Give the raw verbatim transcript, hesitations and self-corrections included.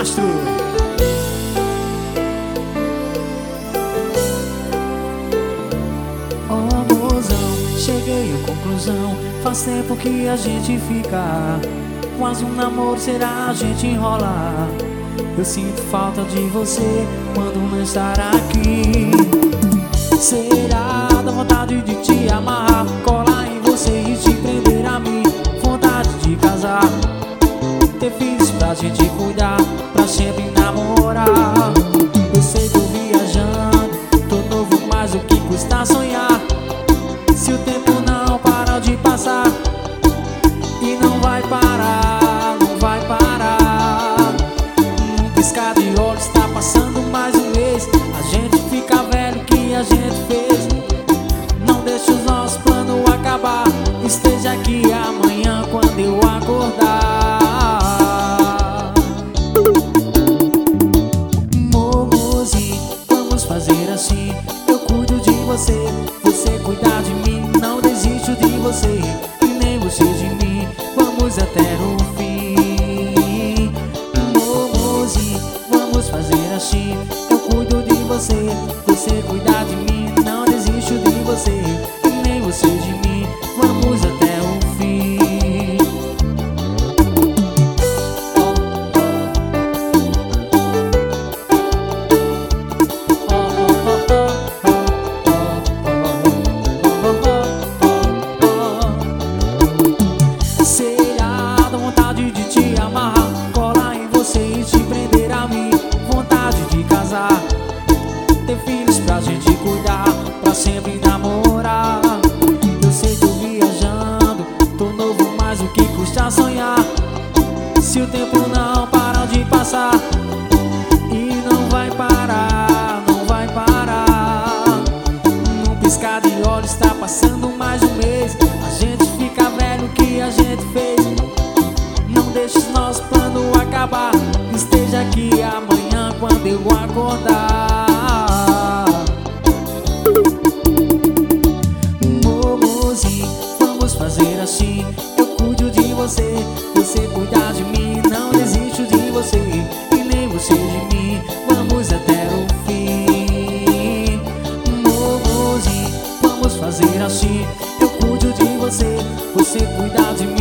Castro. Oh, mozão, cheguei à conclusão. Faz tempo que a gente fica, quase um namoro será a gente enrolar. Eu sinto falta de você quando não estar aqui. Será da vontade de te amarrar, colar em você e te prender a mim. Vontade de casar, ter filhos pra gente cuidar, pra sempre namorar. Eu sei, tô viajando, tô novo, mas o que custa sonhar? Se o tempo não para de passar, e não vai parar, não vai parar. Num piscar de olhos tá passando mais um mês. A gente fica velho, que a gente fez? Não deixe os nossos planos acabar. Esteja aqui amanhã quando eu acordar. Momozinho, vamos fazer assim. Eu cuido de você, você cuidar de mim. Não desisto de você, e nem você de mim. Vamos até o fim. Momozinho, vamos fazer assim. Eu cuido de você, você cuidar de mim. Não desisto de você, e nem você de mim. Vamos até o fim. Será da vontade de te amarrar, colar em você e te prender a mim. Vontade de casar, ter filhos pra gente cuidar, pra sempre namorar. Eu sei, tô viajando, tô novo, mas o que custa sonhar? Se o tempo não para de passar, e não vai parar, não vai parar. Num piscar de olhos tá passando mais um mês. A gente fica velho, que a gente fez? Não deixe os nossos planos acabar. Esteja aqui amanhã quando eu acordar. Momozinho, vamos fazer assim. Eu cuido de você, você cuidar de mim. Não desisto de você, e nem você de mim. Vamos até o fim. Momozinho, vamos fazer assim. Eu cuido de você, você cuidar de mim.